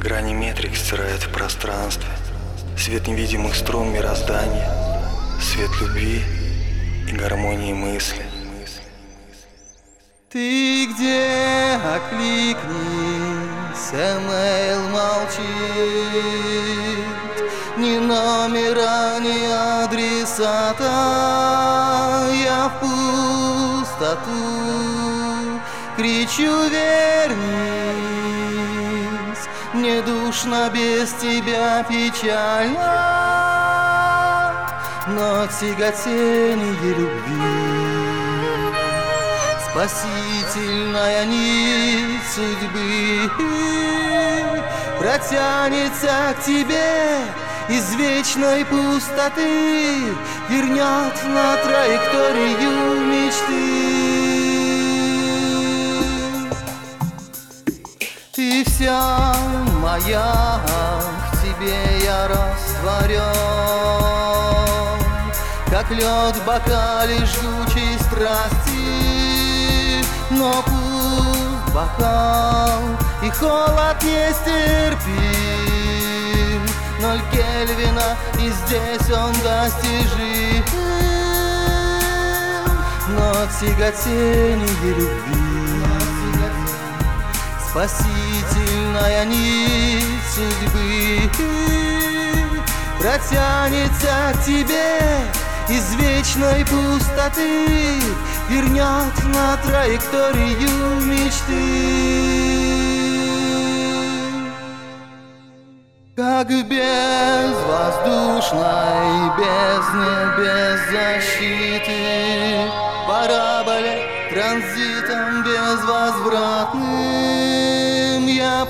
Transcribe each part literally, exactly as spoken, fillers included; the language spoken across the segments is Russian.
Грани метрик стирает в пространстве свет невидимых струн мироздания, свет любви и гармонии мысли. Ты где? Окликнись, эмейл молчит. Ни номера, ни адресата. Я в пустоту кричу: вернись. Мне душно без тебя, печально, но тяготение любви. Спасительная нить судьбы протянется к тебе из вечной пустоты, вернет на траекторию мечты. И вся моя в тебе я растворен, как лед в бокале жгучей страсти. Но пусть бокал и холод нестерпим, ноль Кельвина, и здесь он достижим. Но тяготение любви, спасительная нить судьбы протянется к тебе из вечной пустоты, вернет на траекторию мечты. Как в безвоздушной бездне без защиты, параболе транзитом безвозвратным я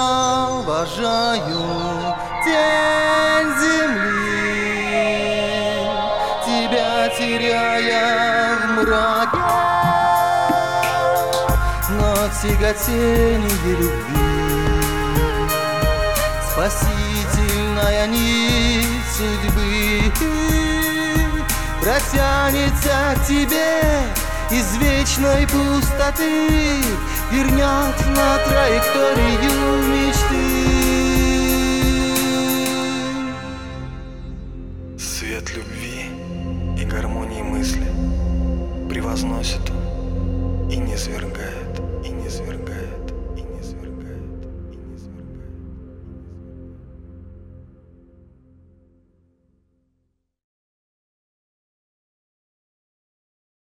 провожаю тень земли, тебя теряя в мраке. Но тяготение любви, спасительная нить судьбы протянется к тебе из вечной пустоты, вернет на траекторию мечты. Свет любви и гармонии мысли превозносит он и низвергает, и низвергает.